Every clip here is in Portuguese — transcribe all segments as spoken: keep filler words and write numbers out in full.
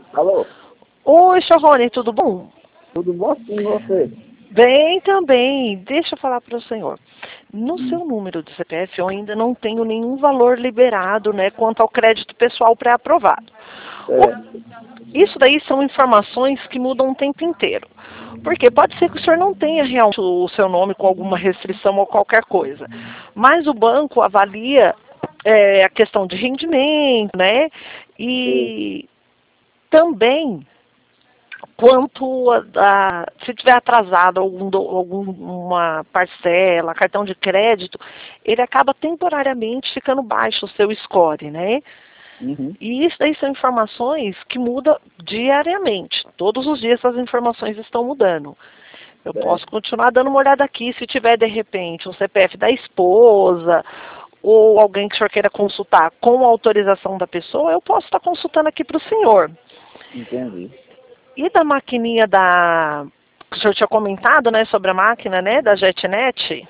Alô? Oi, seu Rony, tudo bom? Tudo bom sim, você? Bem também. Deixa eu falar para o senhor. No Hum. seu número de C P F eu ainda não tenho nenhum valor liberado, né, quanto ao crédito pessoal pré-aprovado. É. Isso daí são informações que mudam o tempo inteiro. Porque pode ser que o senhor não tenha realmente o seu nome com alguma restrição ou qualquer coisa. Mas o banco avalia é, a questão de rendimento, né? Sim. E também quanto a, a, se tiver atrasado algum, alguma parcela, cartão de crédito, ele acaba temporariamente ficando baixo o seu score, né? Uhum. E isso daí são informações que mudam diariamente. Todos os dias essas informações estão mudando. Eu É. posso continuar dando uma olhada aqui, se tiver de repente um C P F da esposa, ou alguém que o senhor queira consultar com autorização da pessoa, eu posso estar consultando aqui para o senhor. Entendi. E da maquininha da... que o senhor tinha comentado, né, sobre a máquina, né, da JetNet,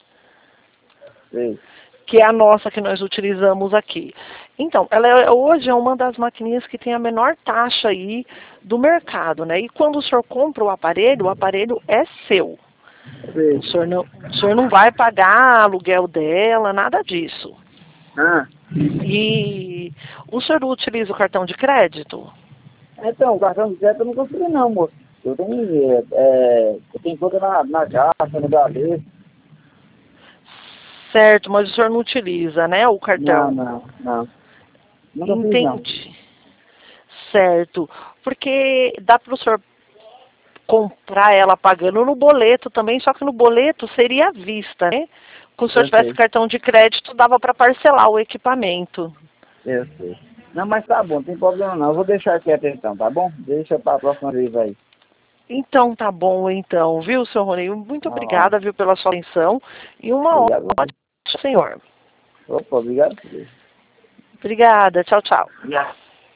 Sim. que é a nossa que nós utilizamos aqui. Então, ela é, hoje é uma das maquininhas que tem a menor taxa aí do mercado, né? E quando o senhor compra o aparelho, o aparelho é seu. O Sim. senhor não, o senhor não vai pagar aluguel dela, nada disso. Ah, E o senhor utiliza o cartão de crédito? então, o cartão de crédito eu não consegui não, moço. Eu tenho, é, é, eu tenho conta na, na Caixa, no Bradesco. Certo, mas o senhor não utiliza, né, o Não, cartão? não, não. Nunca fiz não. Entendi. Certo. Porque dá para o senhor comprar ela pagando no boleto também, só que no boleto seria à vista, né? Se o senhor Eu tivesse sei, cartão de crédito, dava para parcelar o equipamento. eu sei. Não, mas tá bom, não tem problema não. Eu vou deixar quieto então, tá bom? Deixa pra próxima vez aí. Então tá bom, então, viu, senhor Rony? Muito Ah, obrigada, viu, pela sua atenção e uma obrigado a ótima, você. senhor. Opa, obrigado por isso. Obrigada, tchau, tchau. Obrigado.